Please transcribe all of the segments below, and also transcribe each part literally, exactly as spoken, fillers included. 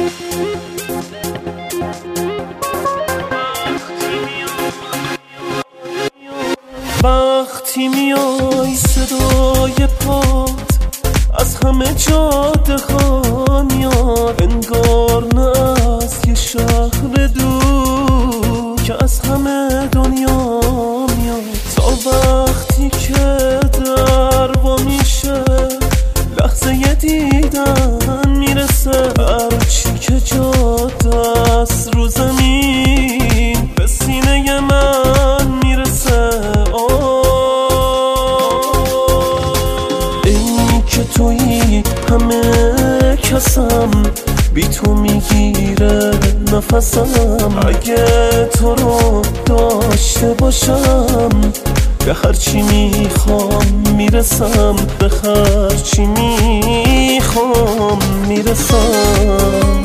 وقتی میای صدای پات از همه جاده ها میاد، انگار نه از یه شهر دور که از همه دنیا میاد. تا وقتی که در وا میشه لحظه ی دیدن میرسه، هرچی که جاده است رو زمین به سینه من میرسه. تویی همه کسم، بی تو میگیره نفسم. اگه تو رو داشته باشم به هرچی میخوام میرسم، به هرچی میخوام میرسم.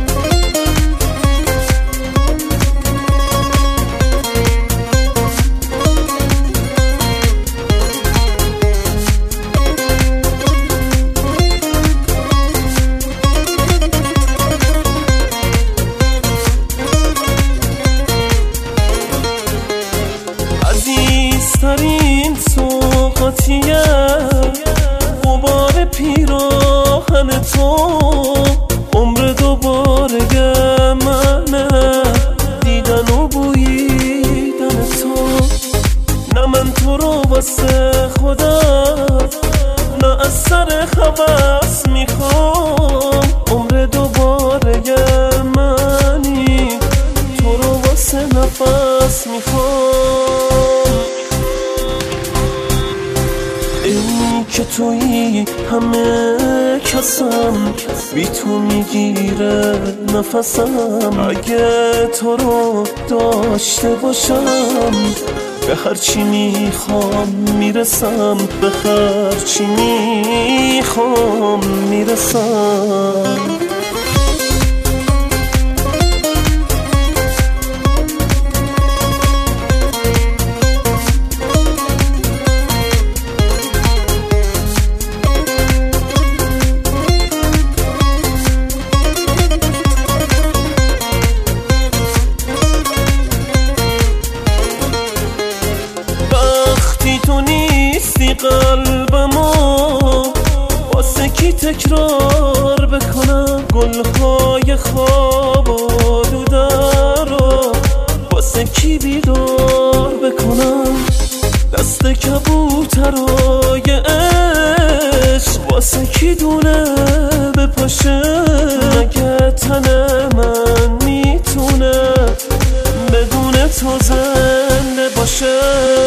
عزیزترین سوقاتیه غبار پیراهن تو، عمر دوباره منه دیدن و بویدن تو. نه من تو رو واسه خودم، نه از سر هوس میخوام، عمر دوباره منی تو رو واسه نفس میخوام. این که تویی همه کسم، بی تو میگیره نفسم. اگه تو رو داشته باشم به هرچی میخوام میرسم، به هرچی میخوام میرسم. تو نیستی قلبمو واسه کی تکرار بکنم، گلهای خواب و دودن رو واسه کی بیدار بکنم، دست کبوترای عشق واسه کی دونه بپاشه. مگه تن من میتونه بدون تو زنده باشه؟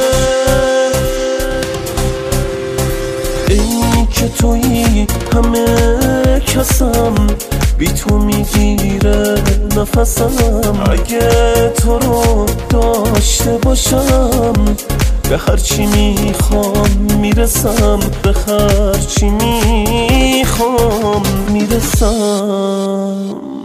این که تویی همه کسم، بی تو میگیره نفسم. اگه تو رو داشته باشم به هرچی میخوام میرسم، به هرچی میخوام میرسم.